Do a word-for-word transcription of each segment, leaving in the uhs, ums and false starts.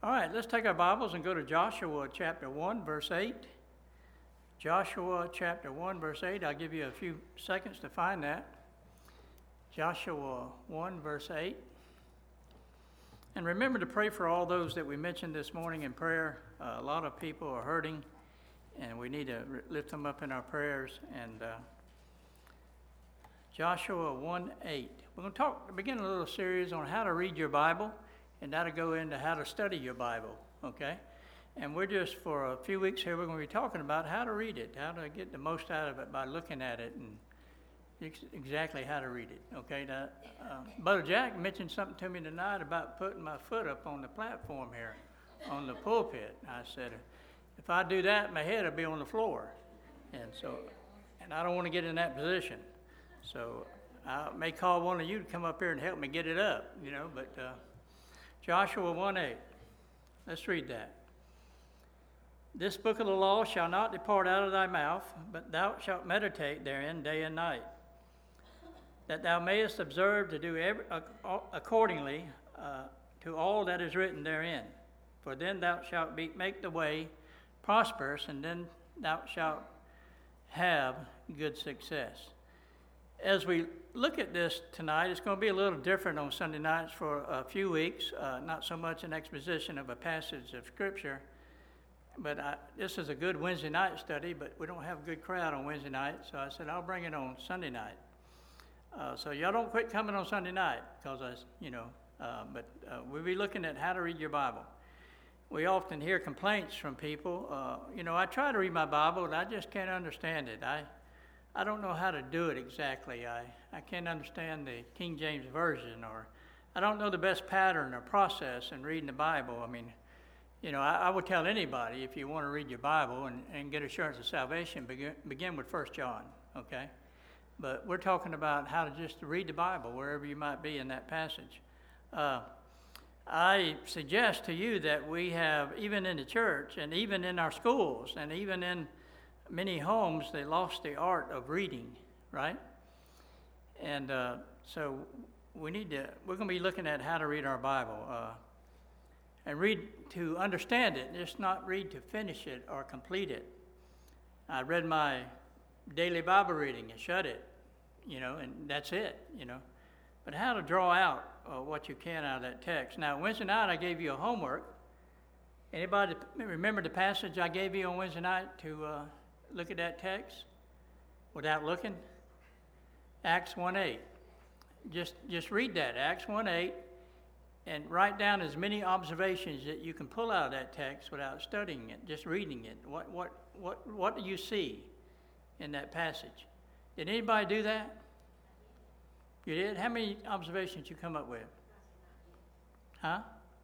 All right, let's take our Bibles and go to Joshua chapter one, verse eight. Joshua chapter one, verse eight. I'll give you a few seconds to find that. Joshua one, verse eight. And remember to pray for all those that we mentioned this morning in prayer. Uh, a lot of people are hurting, and we need to lift them up in our prayers. And uh, Joshua one, eight. We're going to talk, begin a little series on how to read your Bible, and that'll go into how to study your Bible, okay? And we're just, for a few weeks here, we're going to be talking about how to read it, how to get the most out of it by looking at it and ex- exactly how to read it, okay? Now, uh, Brother Jack mentioned something to me tonight about putting my foot up on the platform here, on the pulpit. I said, if I do that, my head will be on the floor. And so, and I don't want to get in that position. So I may call one of you to come up here and help me get it up, you know, but... Uh, Joshua one eight. Let's read that. This book of the law shall not depart out of thy mouth, but thou shalt meditate therein day and night, that thou mayest observe to do every, uh, accordingly uh, to all that is written therein. For then thou shalt be, make the way prosperous, and then thou shalt have good success. As we look at this tonight, it's going to be a little different on Sunday nights for a few weeks, uh, not so much an exposition of a passage of Scripture, but I, this is a good Wednesday night study, but we don't have a good crowd on Wednesday night, so I said I'll bring it on Sunday night. Uh, so y'all don't quit coming on Sunday night, because I, you know, uh, but uh, we'll be looking at how to read your Bible. We often hear complaints from people. Uh, you know, I try to read my Bible, but I just can't understand it. I I don't know how to do it exactly. I, I can't understand the King James Version, or I don't know the best pattern or process in reading the Bible. I mean, you know, I, I would tell anybody, if you want to read your Bible and, and get assurance of salvation, begin, begin with First John, okay? But we're talking about how to just read the Bible wherever you might be in that passage. Uh, I suggest to you that we have, even in the church and even in our schools and even in many homes, they lost the art of reading, right? And uh, so we need to, we're going to be looking at how to read our Bible. Uh, and read to understand it, just not read to finish it or complete it. I read my daily Bible reading and shut it, you know, and that's it, you know. But how to draw out uh, what you can out of that text. Now, Wednesday night I gave you a homework. Anybody remember the passage I gave you on Wednesday night to... Uh, Look at that text without looking. Acts one eight. Just just read that, Acts one eight, and write down as many observations that you can pull out of that text without studying it, just reading it. What what what what do you see in that passage? Did anybody do that? You did? How many observations you come up with? Huh?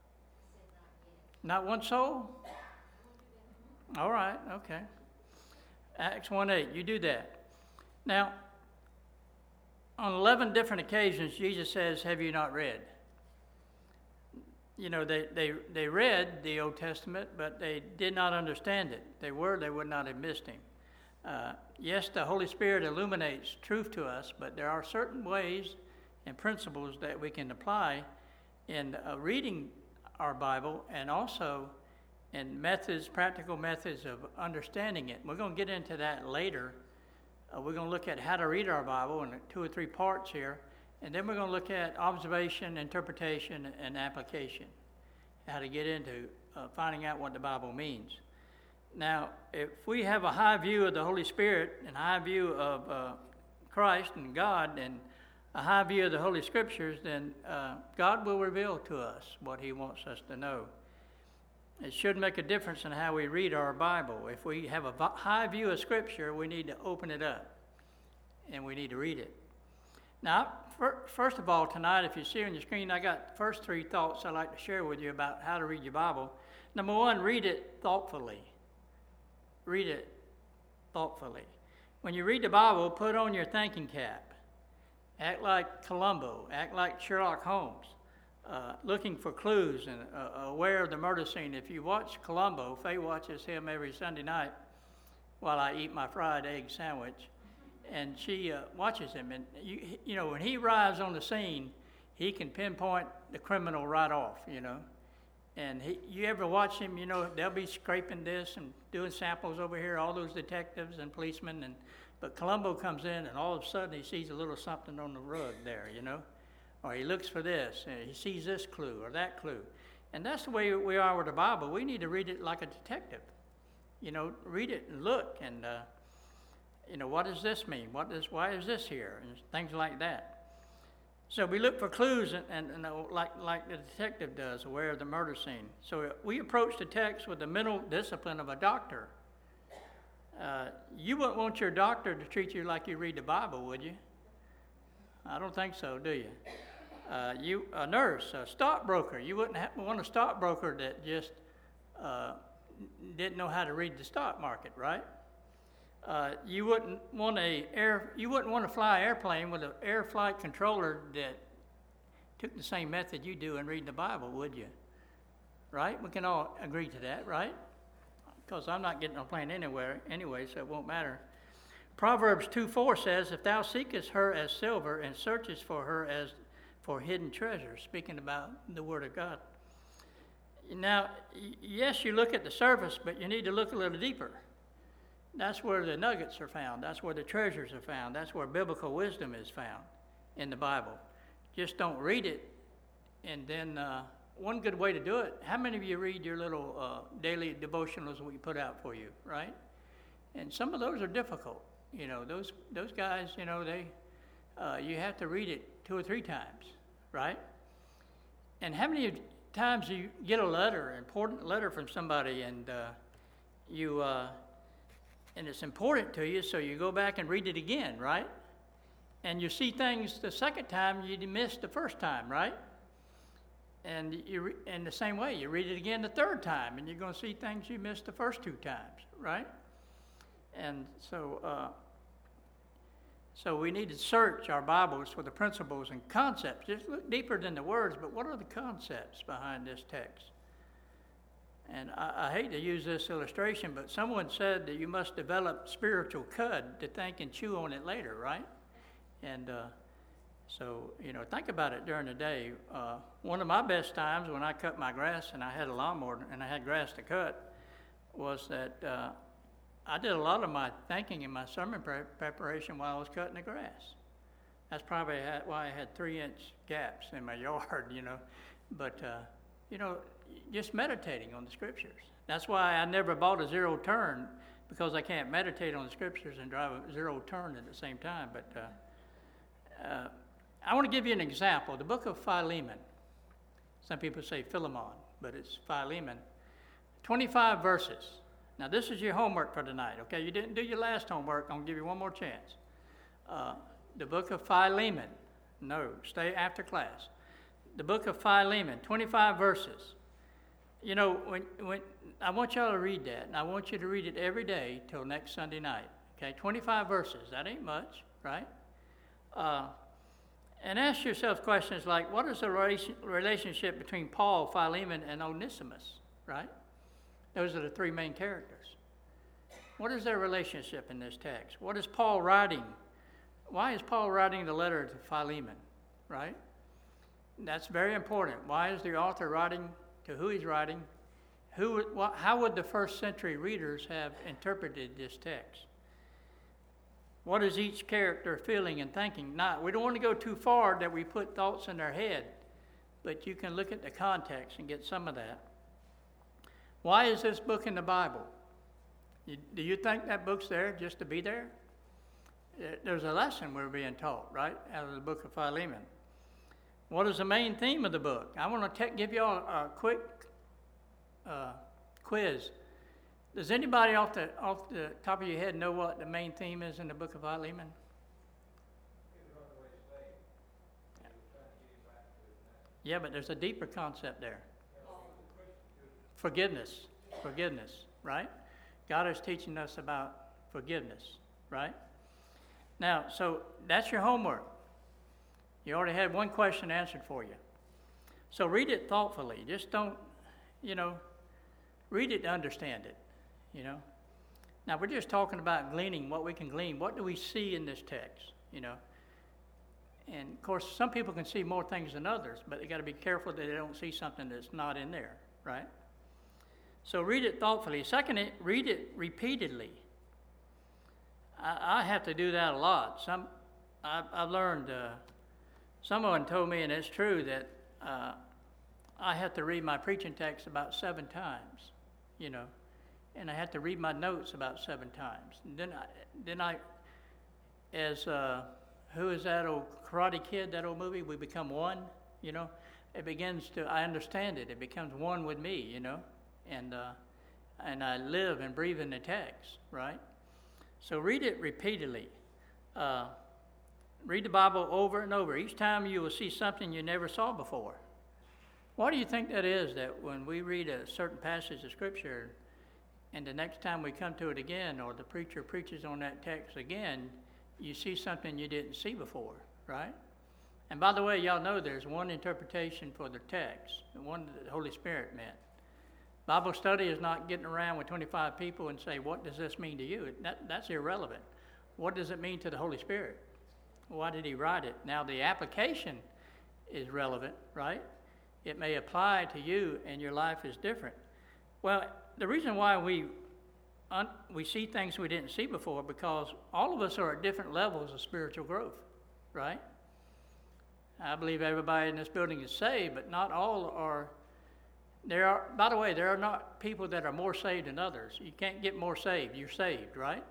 Not one soul? All right, okay. Acts one eight, you do that. Now, on eleven different occasions, Jesus says, have you not read? You know, they, they, they read the Old Testament, but they did not understand it. They were, they would not have missed him. Uh, yes, the Holy Spirit illuminates truth to us, but there are certain ways and principles that we can apply in uh, reading our Bible, and also and methods, practical methods of understanding it. We're going to get into that later. Uh, we're going to look at how to read our Bible in two or three parts here, and then we're going to look at observation, interpretation, and application, how to get into uh, finding out what the Bible means. Now, if we have a high view of the Holy Spirit and a high view of uh, Christ and God and a high view of the Holy Scriptures, then uh, God will reveal to us what he wants us to know. It should make a difference in how we read our Bible. If we have a high view of Scripture, we need to open it up, and we need to read it. Now, first of all, tonight, if you see on your screen, I got the first three thoughts I'd like to share with you about how to read your Bible. Number one, read it thoughtfully. Read it thoughtfully. When you read the Bible, put on your thinking cap. Act like Columbo. Act like Sherlock Holmes. Uh, looking for clues and uh, aware of the murder scene. If you watch Columbo, Faye watches him every Sunday night while I eat my fried egg sandwich, and she uh, watches him. And you, you know, when he arrives on the scene, he can pinpoint the criminal right off. You know, And he, you ever watch him, you know, they'll be scraping this and doing samples over here, all those detectives and policemen. And but Columbo comes in, and all of a sudden he sees a little something on the rug there, you know. Or he looks for this, and he sees this clue or that clue. And that's the way we are with the Bible. We need to read it like a detective. You know, read it and look, and, uh, you know, what does this mean? What does, why is this here? And things like that. So we look for clues, and, and, and uh, like, like the detective does, aware of the murder scene. So we approach the text with the mental discipline of a doctor. Uh, you wouldn't want your doctor to treat you like you read the Bible, would you? I don't think so, do you? Uh, you, a nurse, a stockbroker, you wouldn't have, want a stockbroker that just uh, didn't know how to read the stock market, right? Uh, you wouldn't want a air, you wouldn't want to fly an airplane with an air flight controller that took the same method you do in reading the Bible, would you? Right? We can all agree to that, right? Because I'm not getting on a plane anywhere anyway, so it won't matter. Proverbs two four says, "If thou seekest her as silver and searchest for her as for hidden treasure," speaking about the Word of God. Now, yes, you look at the surface, but you need to look a little deeper. That's where the nuggets are found. That's where the treasures are found. That's where biblical wisdom is found in the Bible. Just don't read it. And then uh, one good way to do it, how many of you read your little uh, daily devotionals we put out for you, right? And some of those are difficult. You know, those those guys, you know, they uh, you have to read it two or three times, right? And how many times you get a letter, an important letter from somebody, and uh, you uh, and it's important to you, so you go back and read it again, right? And you see things the second time you missed the first time, right? And you re- in the same way, you read it again the third time, and you're going to see things you missed the first two times, right? And so, uh, so we need to search our Bibles for the principles and concepts. Just look deeper than the words, but what are the concepts behind this text? And I, I hate to use this illustration, but someone said that you must develop spiritual cud to think and chew on it later, right? And uh, so, you know, think about it during the day. Uh, one of my best times when I cut my grass and I had a lawnmower and I had grass to cut was that uh, I did a lot of my thinking in my sermon pre- preparation while I was cutting the grass. That's probably why I had three-inch gaps in my yard, you know. But, uh, you know, just meditating on the Scriptures. That's why I never bought a zero turn, because I can't meditate on the Scriptures and drive a zero turn at the same time. But uh, uh, I want to give you an example. The book of Philemon. Some people say Philemon, but it's Philemon. twenty-five verses. Now, this is your homework for tonight, okay? You didn't do your last homework. I'm going to give you one more chance. Uh, the book of Philemon. No, stay after class. The book of Philemon, twenty-five verses. You know, when when I want y'all to read that, and I want you to read it every day till next Sunday night, okay? twenty-five verses. That ain't much, right? Uh, and ask yourself questions like, what is the relation, relationship between Paul, Philemon, and Onesimus, right? Those are the three main characters. What is their relationship in this text? What is Paul writing? Why is Paul writing the letter to Philemon, right? That's very important. Why is the author writing, to who he's writing? Who? What, how would the first century readers have interpreted this text? What is each character feeling and thinking? Not, we don't want to go too far that we put thoughts in their head, but you can look at the context and get some of that. Why is this book in the Bible? You, do you think that book's there just to be there? There's a lesson we're being taught, right, out of the book of Philemon. What is the main theme of the book? I want to te- give you all a quick uh, quiz. Does anybody off the off the top of your head know what the main theme is in the book of Philemon? Yeah, but there's a deeper concept there. Forgiveness. Forgiveness, right? God is teaching us about forgiveness, right? Now, so that's your homework. You already had one question answered for you. So read it thoughtfully. Just don't, you know, read it to understand it, you know. Now, we're just talking about gleaning, what we can glean. What do we see in this text, you know? And, of course, some people can see more things than others, but they got to be careful that they don't see something that's not in there, right? So read it thoughtfully. Second, read it repeatedly. I, I have to do that a lot. Some, I've, I've learned, uh, someone told me, and it's true, that uh, I have to read my preaching text about seven times, you know, and I have to read my notes about seven times. And then I, then I, as, uh, who is that old Karate Kid, that old movie, We Become One, you know? It begins to, I understand it. It becomes one with me, you know? And, uh, and I live and breathe in the text, right? So read it repeatedly. Uh, read the Bible over and over. Each time you will see something you never saw before. Why do you think that is, that when we read a certain passage of Scripture and the next time we come to it again, or the preacher preaches on that text again, you see something you didn't see before, right? And by the way, y'all know there's one interpretation for the text, the one that the Holy Spirit meant. Bible study is not getting around with twenty-five people and say, what does this mean to you? That, that's irrelevant. What does it mean to the Holy Spirit? Why did he write it? Now, the application is relevant, right? It may apply to you and your life is different. Well, the reason why we un- we see things we didn't see before, because all of us are at different levels of spiritual growth, right? I believe everybody in this building is saved, but not all are. There are, by the way, there are not people that are more saved than others. You can't get more saved. You're saved, right?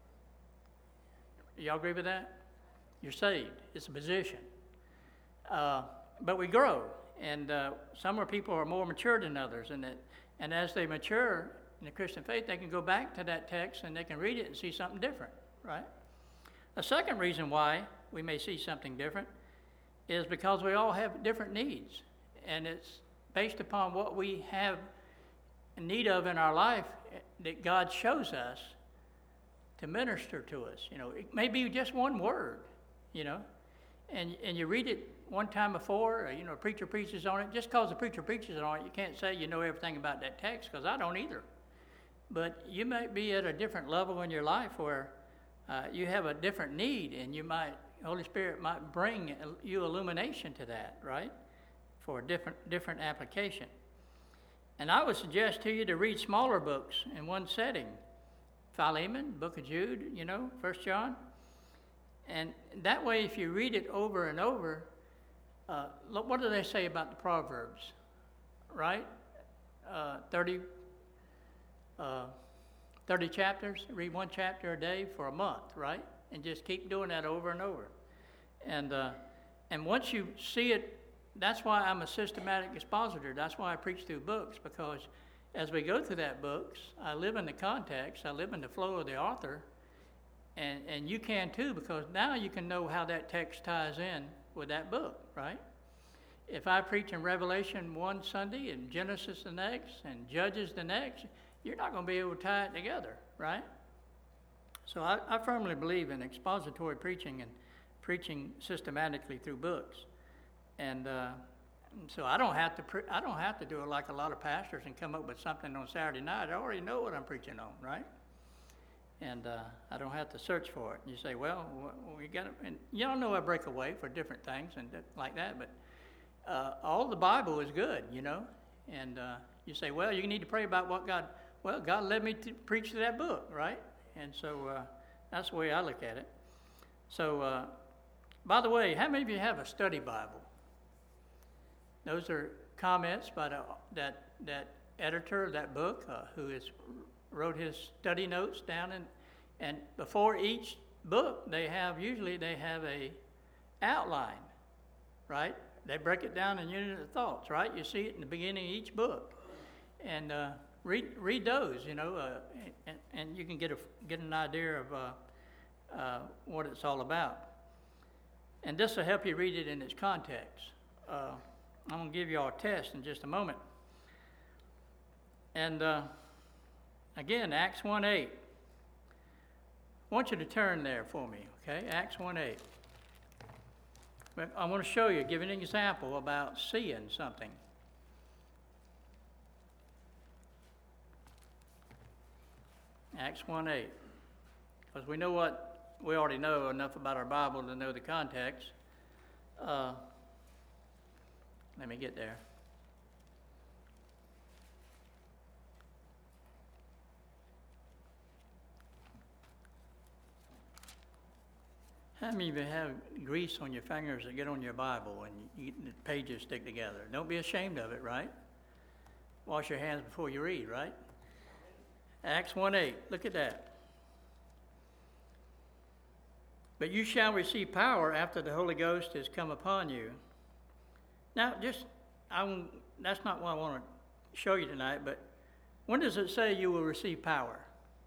Y'all agree with that? You're saved. It's a position. Uh, but we grow, and uh, some are people are more mature than others, and that, and as they mature in the Christian faith, they can go back to that text and they can read it and see something different, right? A second reason why we may see something different is because we all have different needs, and it's based upon what we have need of in our life that God shows us to minister to us. You know, it may be just one word, you know, and and you read it one time before, or, you know, a preacher preaches on it. Just because the preacher preaches on it, you can't say you know everything about that text, because I don't either. But you might be at a different level in your life where uh, you have a different need, and you might, Holy Spirit might bring you illumination to that, right? For a different different application. And I would suggest to you to read smaller books in one setting. Philemon, Book of Jude, you know, First John. And that way, if you read it over and over, uh, look, what do they say about the Proverbs, right? Uh, thirty, uh, thirty chapters, read one chapter a day for a month, right? And just keep doing that over and over. And uh, and once you see it, that's why I'm a systematic expositor. That's why I preach through books, because as we go through that books, I live in the context, I live in the flow of the author, and, and you can too, because now you can know how that text ties in with that book, right? If I preach in Revelation one Sunday and Genesis the next and Judges the next, you're not going to be able to tie it together, right? So I, I firmly believe in expository preaching and preaching systematically through books. And uh, so I don't have to pre- I don't have to do it like a lot of pastors and come up with something on Saturday night. I already know what I'm preaching on, right? And uh, I don't have to search for it. And you say, well, we got to, and y'all know I break away for different things and th- like that, but uh, all the Bible is good, you know. And uh, you say, well, you need to pray about what God. Well, God led me to preach to that book, right? And so uh, that's the way I look at it. So, uh, by the way, how many of you have a study Bible? Those are comments by the, that that editor of that book, uh, who has wrote his study notes down, and and before each book, they have usually they have a outline, right? They break it down in unit of thoughts, right? You see it in the beginning of each book, and uh, read read those, you know, uh, and, and you can get a get an idea of uh, uh, what it's all about. And this will help you read it in its context. Uh, I'm going to give you all a test in just a moment. And uh, again, Acts one eight. I want you to turn there for me, okay? Acts one eight. But I want to show you, give an example about seeing something. Acts one eight. Because we know what, we already know enough about our Bible to know the context. Uh, Let me get there. How many of you have grease on your fingers that get on your Bible and you, the pages stick together? Don't be ashamed of it, right? Wash your hands before you read, right? Acts one eight, look at that. But you shall receive power after the Holy Ghost has come upon you. Now, just, I, that's not what I want to show you tonight, but when does it say you will receive power?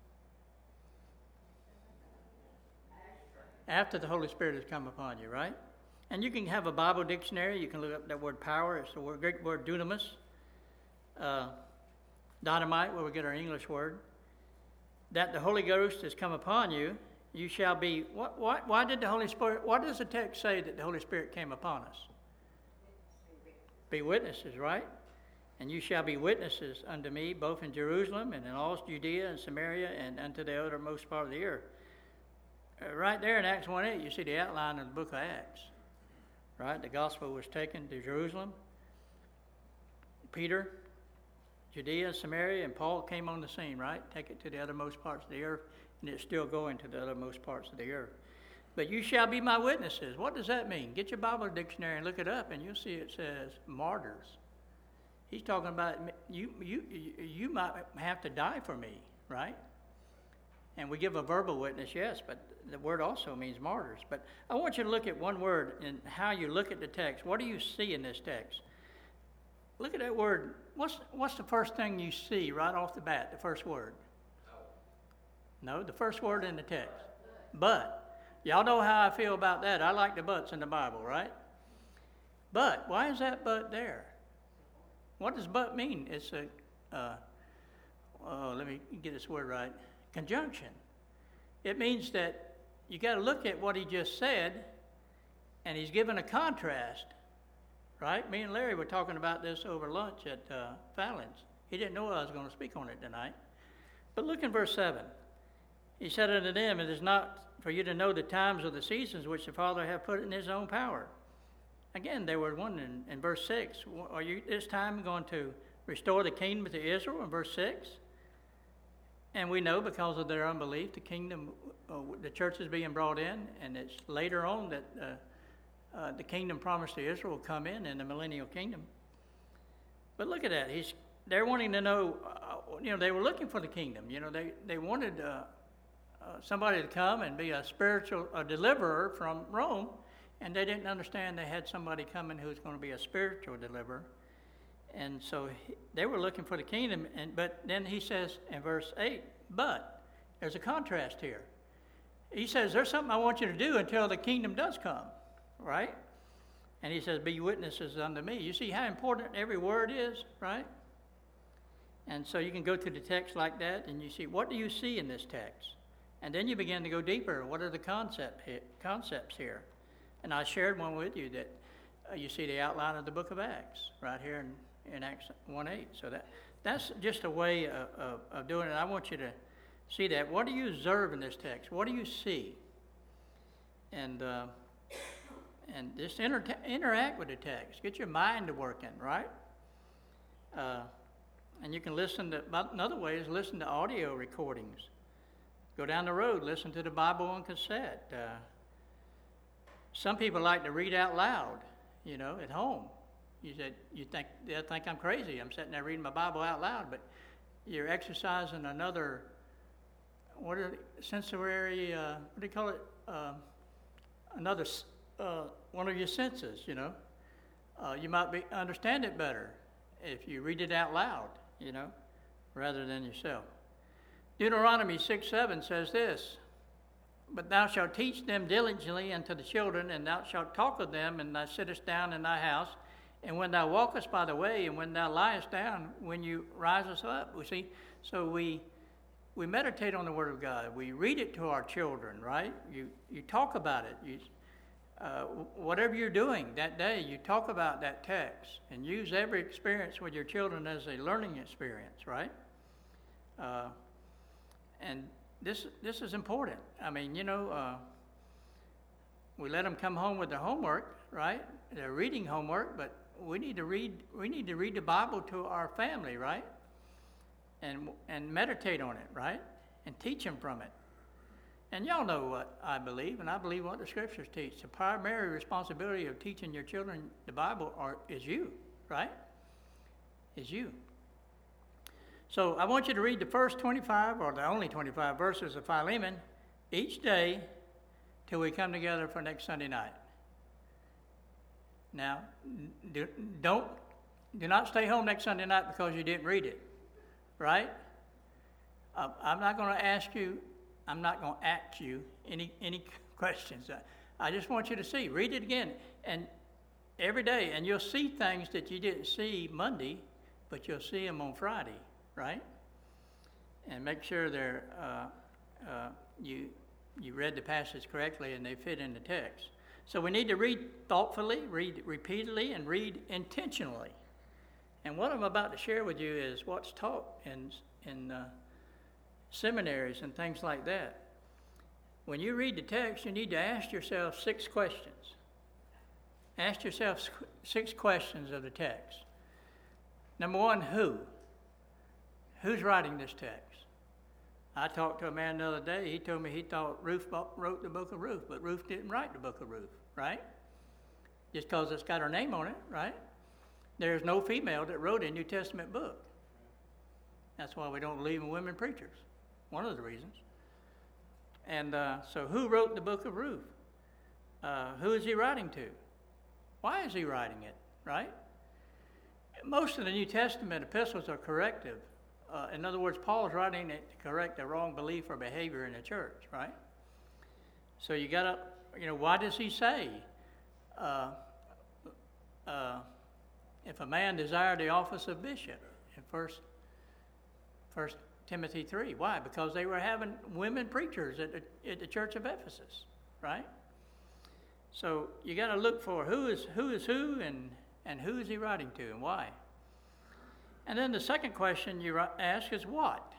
After the Holy Spirit has come upon you, right? And you can have a Bible dictionary. You can look up that word power. It's the word, Greek word dunamis. Uh, dynamite, where we get our English word. That the Holy Ghost has come upon you, you shall be, what, what, why did the Holy Spirit, what does the text say that the Holy Spirit came upon us? Be witnesses, right? And you shall be witnesses unto me, both in Jerusalem and in all Judea and Samaria and unto the uttermost part of the earth. Uh, right there in Acts one eight, you see the outline of the book of Acts. Right? The gospel was taken to Jerusalem. Peter, Judea, Samaria, and Paul came on the scene, right? Take it to the uttermost parts of the earth, and it's still going to the uttermost parts of the earth. But you shall be my witnesses. What does that mean? Get your Bible dictionary and look it up, and you'll see it says martyrs. He's talking about you, you, you might have to die for me, right? And we give a verbal witness, yes, but the word also means martyrs. But I want you to look at one word and how you look at the text. What do you see in this text? Look at that word. What's what's the first thing you see right off the bat, the first word? No, the first word in the text. But. Y'all know how I feel about that. I like the buts in the Bible, right? But. Why is that but there? What does but mean? It's a, uh, oh, let me get this word right. Conjunction. It means that you got to look at what he just said, and he's given a contrast, right? Me and Larry were talking about this over lunch at uh, Fallon's. He didn't know I was going to speak on it tonight. But look in verse seven. He said unto them, it is not for you to know the times or the seasons which the Father hath put in his own power. Again, they were wondering in verse six, are you this time going to restore the kingdom to Israel in verse six? And we know because of their unbelief, the kingdom, uh, the church is being brought in, and it's later on that uh, uh, the kingdom promised to Israel will come in in the millennial kingdom. But look at that. He's, they're wanting to know, uh, you know, they were looking for the kingdom. You know, they, they wanted uh, uh, somebody to come and be a spiritual a deliverer from Rome, and they didn't understand they had somebody coming who was going to be a spiritual deliverer. And so he, they were looking for the kingdom, and but then he says in verse eight, but there's a contrast here. He says, there's something I want you to do until the kingdom does come, right? And he says, be witnesses unto me. You see how important every word is, right? And so you can go to the text like that, and you see, what do you see in this text? And then you begin to go deeper. What are the concept, concepts here? And I shared one with you that uh, you see the outline of the book of Acts right here in in Acts one eight. So that that's just a way of, of, of doing it. I want you to see that. What do you observe in this text? What do you see? And uh, and just inter- interact with the text. Get your mind to working, right? Uh, and you can listen to, another way is listen to audio recordings. Go down the road, listen to the Bible on cassette. Uh, some people like to read out loud, you know, at home. You said, you think, they'll think I'm crazy. I'm sitting there reading my Bible out loud, but you're exercising another, what are the, sensory, uh, what do you call it? Uh, another, uh, one of your senses, you know. Uh, you might be understand it better if you read it out loud, you know, rather than yourself. Deuteronomy six seven says this, but thou shalt teach them diligently unto the children, and thou shalt talk of them, and thou sittest down in thy house, and when thou walkest by the way, and when thou liest down, when you risest up. We see, so we we meditate on the Word of God. We read it to our children, right? You you talk about it. You, uh, whatever you're doing that day, you talk about that text, and use every experience with your children as a learning experience, right? Uh, and this this is important. I mean, you know, uh, we let them come home with their homework, right? They're reading homework, but we need to read we need to read the Bible to our family, right? And and meditate on it, right? And teach them from it. And y'all know what I believe, and I believe what the Scriptures teach. The primary responsibility of teaching your children the Bible are, is you, right? Is you. So I want you to read the first twenty-five, or the only twenty-five verses of Philemon each day till we come together for next Sunday night. Now, do, don't, do not stay home next Sunday night because you didn't read it, right? Uh, I'm not going to ask you, I'm not going to ask you any any questions. I, I just want you to see. Read it again, and every day, and you'll see things that you didn't see Monday, but you'll see them on Friday, right? And make sure they're uh, uh, you you read the passage correctly and they fit in the text. So we need to read thoughtfully, read repeatedly, and read intentionally. And what I'm about to share with you is what's taught in in uh, seminaries and things like that. When you read the text, you need to ask yourself six questions. Ask yourself six questions of the text. Number one, who? Who's writing this text? I talked to a man the other day. He told me he thought Ruth wrote the book of Ruth, but Ruth didn't write the book of Ruth, right? Just because it's got her name on it, right? There's no female that wrote a New Testament book. That's why we don't believe in women preachers. One of the reasons. And uh, so who wrote the book of Ruth? Uh, who is he writing to? Why is he writing it, right? Most of the New Testament epistles are corrective. Uh, in other words, Paul's writing it to correct a wrong belief or behavior in the church, right? So you got to, you know, why does he say, uh, uh, if a man desire the office of bishop in First, First Timothy three? Why? Because they were having women preachers at the, at the church of Ephesus, right? So you got to look for who is who is who and and who is he writing to and why. And then the second question you ask is what?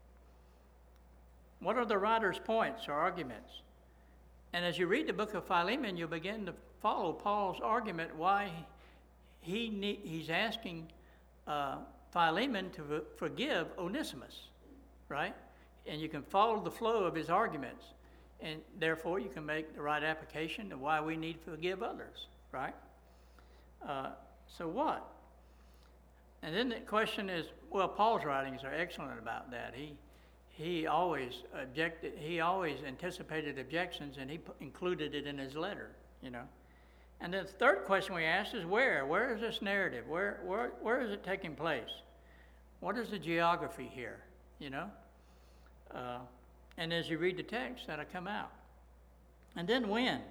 What are the writer's points or arguments? And as you read the book of Philemon, you'll begin to follow Paul's argument why he ne- he's asking uh, Philemon to forgive Onesimus, right? And you can follow the flow of his arguments, and therefore you can make the right application of why we need to forgive others, right? Uh, so what? And then the question is, well, Paul's writings are excellent about that. He he always objected, he always anticipated objections, and he p- included it in his letter, you know. And then the third question we ask is where? Where is this narrative? Where where where is it taking place? What is the geography here, you know? Uh, and as you read the text, that'll come out. And then when?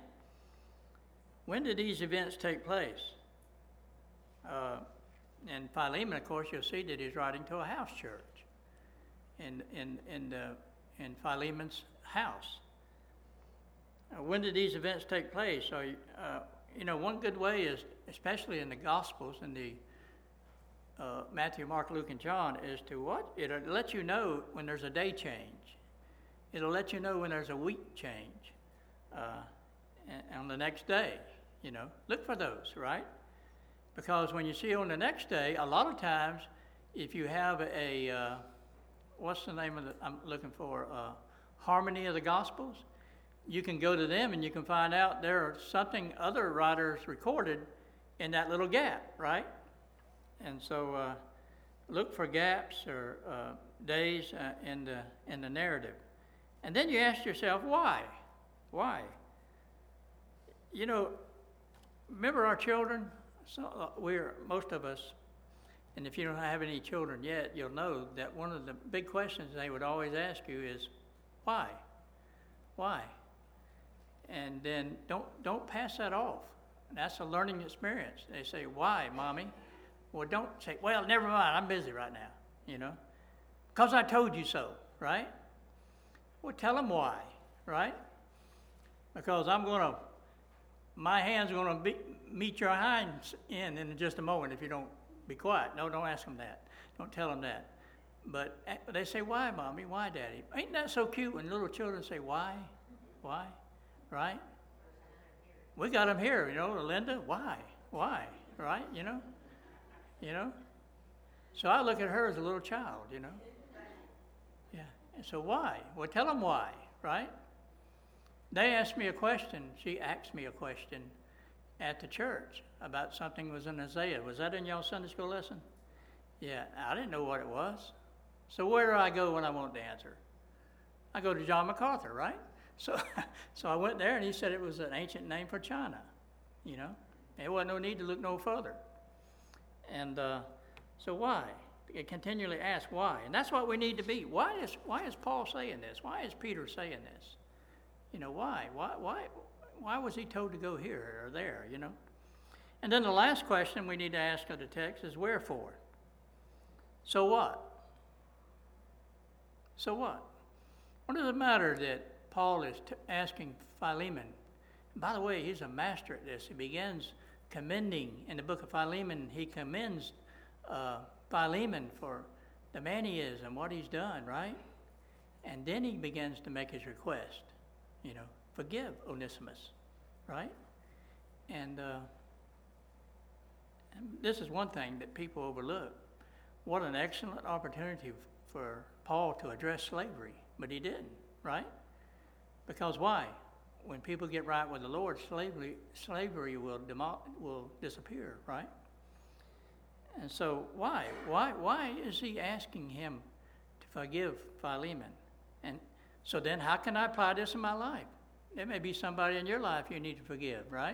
When did these events take place? Uh, in Philemon, of course, you'll see that he's writing to a house church in in in, the, in Philemon's house. Uh, when did these events take place? So, uh, you know, one good way is, especially in the Gospels, in the uh, Matthew, Mark, Luke, and John, is to what? It'll let you know when there's a day change. It'll let you know when there's a week change uh, on the next day, you know. Look for those, right? Because when you see on the next day, a lot of times, if you have a, uh, what's the name of the, I'm looking for, uh, Harmony of the Gospels, you can go to them and you can find out there are something other writers recorded in that little gap, right? And so uh, look for gaps or uh, days uh, in the in the narrative. And then you ask yourself, why? Why? You know, remember our children? So uh, we're, most of us, and if you don't have any children yet, you'll know that one of the big questions they would always ask you is, why? Why? And then don't don't pass that off. That's a learning experience. They say, why, Mommy? Well, don't say, well, never mind, I'm busy right now, you know, because I told you so, right? Well, tell them why, right? Because I'm going to, my hand's going to be, meet your hind end in just a moment if you don't be quiet. No, don't ask them that. Don't tell them that. But they say, why, Mommy? Why, Daddy? Ain't that so cute when little children say, why? Why? Right? We got them here, you know, Linda. Why? Why? Right? You know? You know? So I look at her as a little child, you know? Yeah. And so why? Well, tell them why, right? They asked me a question. She asked me a question at the church about something was in Isaiah. Was that in y'all's Sunday school lesson? Yeah, I didn't know what it was. So where do I go when I want the answer? I go to John MacArthur, right? So, so I went there, and he said it was an ancient name for China. You know, there wasn't no need to look no further. And uh, so why? You continually ask why, and that's what we need to be. Why is why is Paul saying this? Why is Peter saying this? You know, why? Why? Why? Why was he told to go here or there? You know. And then the last question we need to ask of the text is wherefore. So what? So what? What does it matter that Paul is t- asking Philemon? By the way, he's a master at this. He begins commending in the book of Philemon. He commends uh, Philemon for the man he is and what he's done, right? And then he begins to make his request. You know, forgive Onesimus, right? And, uh, and this is one thing that people overlook. What an excellent opportunity for Paul to address slavery, but he didn't, right? Because why? When people get right with the Lord, slavery slavery will demo- will disappear, right? And so why? Why why is he asking him to forgive Philemon? And so then how can I apply this in my life? There may be somebody in your life you need to forgive, right?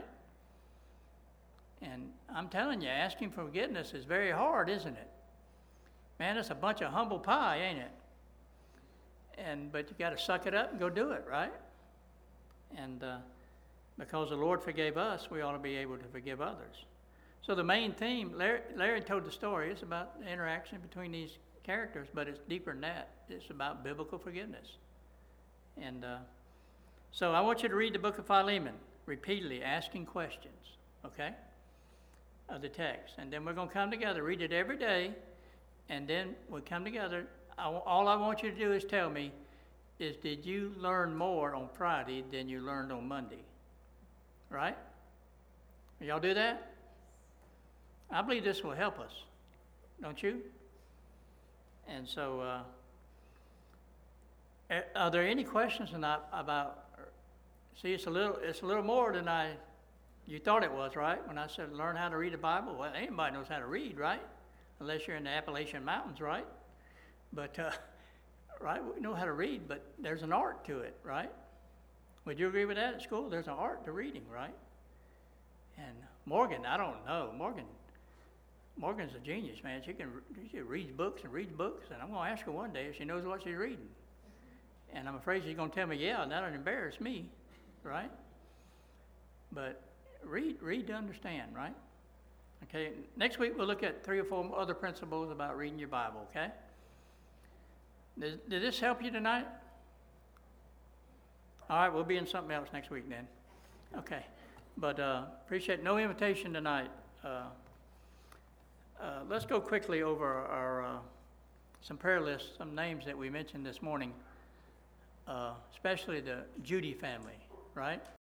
And I'm telling you, asking for forgiveness is very hard, isn't it? Man, it's a bunch of humble pie, ain't it? And but you got to suck it up and go do it, right? And uh, because the Lord forgave us, we ought to be able to forgive others. So the main theme, Larry, Larry told the story, it's about the interaction between these characters, but it's deeper than that. It's about biblical forgiveness. And uh, so I want you to read the book of Philemon repeatedly, asking questions, okay, of the text. And then we're going to come together, read it every day, and then we'll come together. I, all I want you to do is tell me, is did you learn more on Friday than you learned on Monday? Right? Y'all do that? I believe this will help us, don't you? And so, uh, are there any questions about, about? See, it's a little, it's a little more than I, you thought it was, right? When I said learn how to read the Bible, well, anybody knows how to read, right? Unless you're in the Appalachian Mountains, right? But, uh, right, we know how to read, but there's an art to it, right? Would you agree with that at school? There's an art to reading, right? And Morgan, I don't know. Morgan, Morgan's a genius, man. She can she reads books and reads books, and I'm going to ask her one day if she knows what she's reading. And I'm afraid she's going to tell me, yeah, and that'll embarrass me, right? But read, read to understand, right? Okay, next week we'll look at three or four other principles about reading your Bible, okay? Did, did this help you tonight? All right, we'll be in something else next week then. Okay, but uh, appreciate no invitation tonight. Uh, uh, let's go quickly over our uh, some prayer lists, some names that we mentioned this morning, uh, especially the Judy family, right?